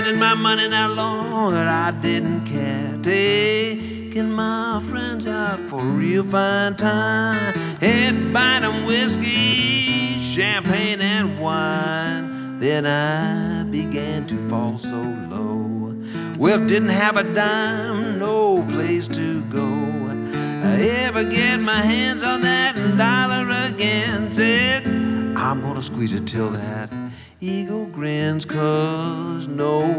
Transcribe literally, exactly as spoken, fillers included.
spending my money now, Lord, I didn't care. Taking my friends out for a real fine time. Head buying them whiskey, champagne and wine. Then I began to fall so low. Well, didn't have a dime, no place to go. I ever get my hands on that dollar again. Said, I'm gonna squeeze it till that eagle grins, 'cause no